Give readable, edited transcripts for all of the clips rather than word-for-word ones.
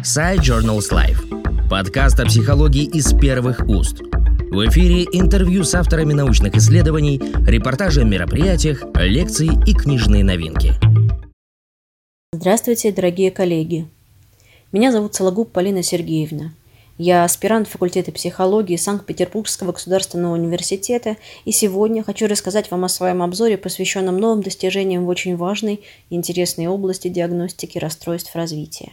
Sci Journals Live. Подкаст о психологии из первых уст. В эфире интервью с авторами научных исследований, репортажи о мероприятиях, лекции и книжные новинки. Здравствуйте, дорогие коллеги. Меня зовут Сологуб Полина Сергеевна. Я аспирант факультета психологии Санкт-Петербургского государственного университета, и сегодня хочу рассказать вам о своем обзоре, посвященном новым достижениям в очень важной и интересной области диагностики расстройств развития.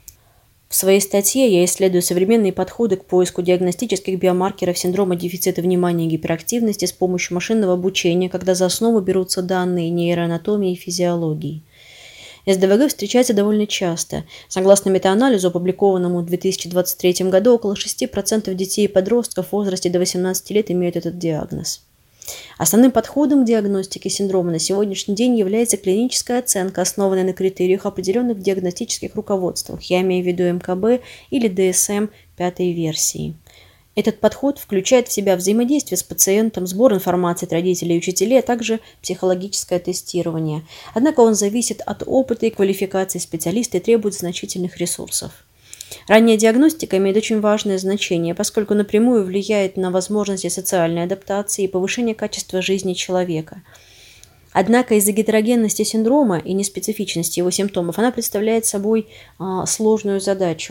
В своей статье я исследую современные подходы к поиску диагностических биомаркеров синдрома дефицита внимания и гиперактивности с помощью машинного обучения, когда за основу берутся данные нейроанатомии и физиологии. СДВГ встречается довольно часто. Согласно метаанализу, опубликованному в 2023 году, около 6% детей и подростков в возрасте до 18 лет имеют этот диагноз. Основным подходом к диагностике синдрома на сегодняшний день является клиническая оценка, основанная на критериях, определенных в диагностических руководствах, я имею в виду МКБ или ДСМ 5-й версии. Этот подход включает в себя взаимодействие с пациентом, сбор информации от родителей и учителей, а также психологическое тестирование. Однако он зависит от опыта и квалификации специалиста и требует значительных ресурсов. Ранняя диагностика имеет очень важное значение, поскольку напрямую влияет на возможности социальной адаптации и повышения качества жизни человека. Однако из-за гетерогенности синдрома и неспецифичности его симптомов она представляет собой сложную задачу.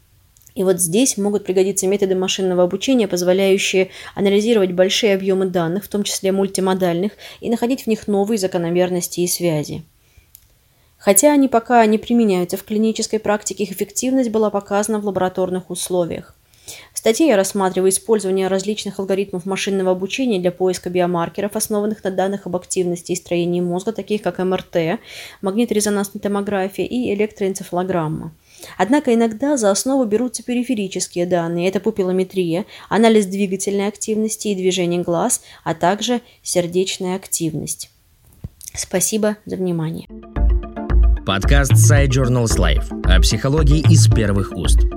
И вот здесь могут пригодиться методы машинного обучения, позволяющие анализировать большие объемы данных, в том числе мультимодальных, и находить в них новые закономерности и связи. Хотя они пока не применяются в клинической практике, их эффективность была показана в лабораторных условиях. В статье я рассматриваю использование различных алгоритмов машинного обучения для поиска биомаркеров, основанных на данных об активности и строении мозга, таких как МРТ, магниторезонансная томография и электроэнцефалограмма. Однако иногда за основу берутся периферические данные – это пупиллометрия, анализ двигательной активности и движения глаз, а также сердечная активность. Спасибо за внимание. Подкаст Sci Journals Live о психологии из первых уст.